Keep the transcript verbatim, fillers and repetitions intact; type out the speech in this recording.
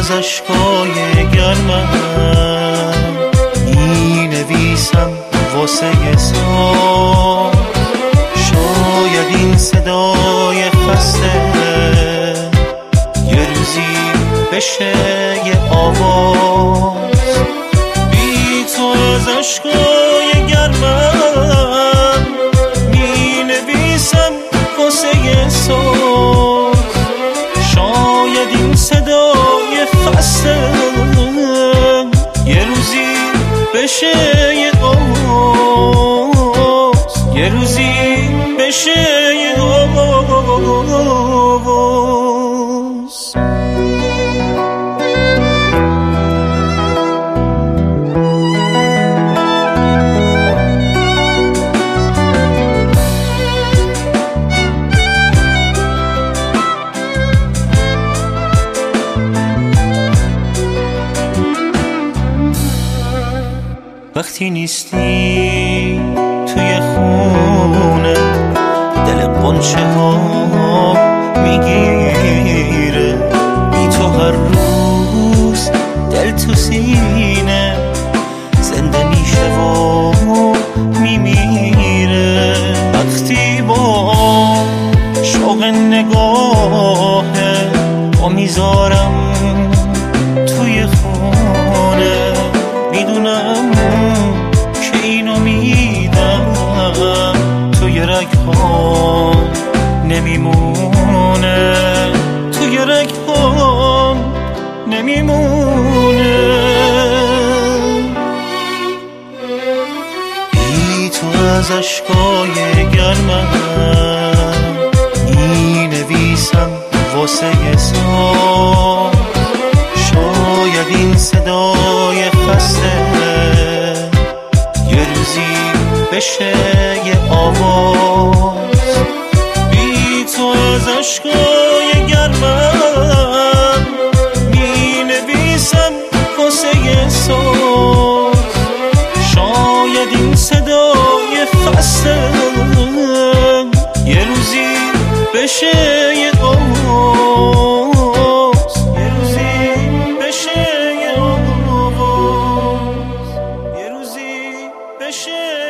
از اشکای گرمم می نویسم واسه ساز. شاید این صدای خسته یه روزی بشه یه آواز. بی تو از اشکای گرمم می نویسم واسه ساز. شاید این صدای خسته یه روزی بشه یه آواز. یه روزی بشه یه آواز. وقتی نیستی توی خونه دل قنچه ها میگیره. بی تو هر روز دل تو سینه زنده میشه و میمیره. وقتی با شوق نگاهه با میذارم توی خونه، میدونم که اینو میدم توی رگ‌ها نمیمونه، توی رگ‌ها نمیمونه. بی تو از اشکای گرمم می نویسم واسه ساز. شاید این صدای خسته یه روزی بشه یه آواز. بی تو از اشکای گرمم می نویسم واسه ساز. شاید این صدای خسته یه روزی بشه یه آواز. یه روزی بشه یه آواز. یه روزی بشه